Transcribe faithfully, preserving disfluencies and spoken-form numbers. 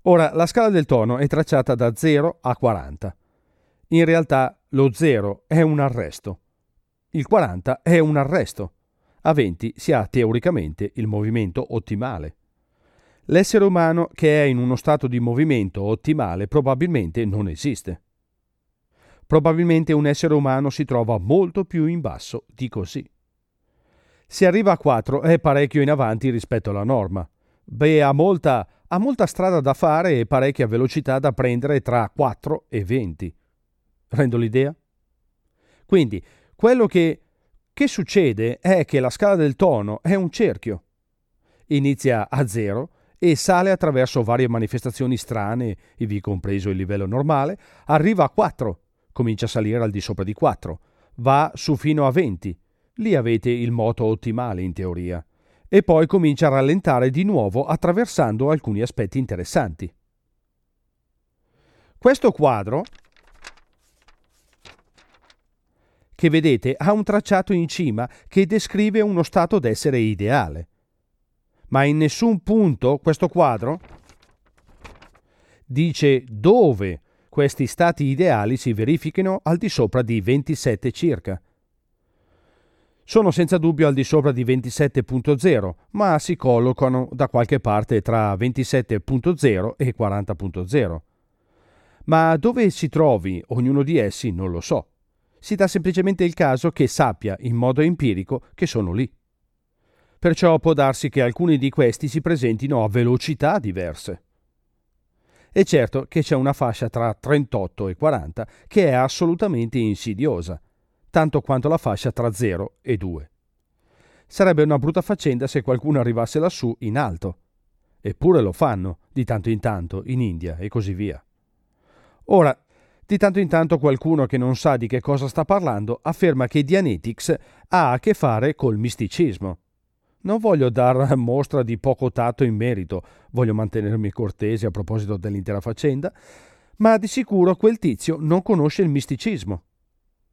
Ora, la scala del tono è tracciata da zero a quaranta. In realtà lo zero è un arresto. Il quaranta è un arresto. A venti si ha teoricamente il movimento ottimale. L'essere umano che è in uno stato di movimento ottimale probabilmente non esiste. Probabilmente un essere umano si trova molto più in basso di così. Se arriva a quattro è parecchio in avanti rispetto alla norma. Beh, ha molta, ha molta strada da fare e parecchia velocità da prendere tra quattro e venti. Rendo l'idea? Quindi, quello che, che succede è che la scala del tono è un cerchio. Inizia a zero e sale attraverso varie manifestazioni strane, ivi compreso il livello normale, arriva a quattro, comincia a salire al di sopra di quattro, va su fino a venti, lì avete il moto ottimale in teoria, e poi comincia a rallentare di nuovo attraversando alcuni aspetti interessanti. Questo quadro che vedete ha un tracciato in cima che descrive uno stato d'essere ideale. Ma in nessun punto questo quadro dice dove questi stati ideali si verifichino al di sopra di ventisette circa. Sono senza dubbio al di sopra di ventisette punto zero, ma si collocano da qualche parte tra ventisette punto zero e quaranta punto zero. Ma dove si trovi ognuno di essi non lo so. Si dà semplicemente il caso che sappia in modo empirico che sono lì. Perciò può darsi che alcuni di questi si presentino a velocità diverse. È certo che c'è una fascia tra trentotto e quaranta che è assolutamente insidiosa, tanto quanto la fascia tra zero e due. Sarebbe una brutta faccenda se qualcuno arrivasse lassù in alto. Eppure lo fanno, di tanto in tanto, in India e così via. Ora, di tanto in tanto qualcuno che non sa di che cosa sta parlando afferma che Dianetics ha a che fare col misticismo. Non voglio dar mostra di poco tatto in merito, voglio mantenermi cortese a proposito dell'intera faccenda, ma di sicuro quel tizio non conosce il misticismo.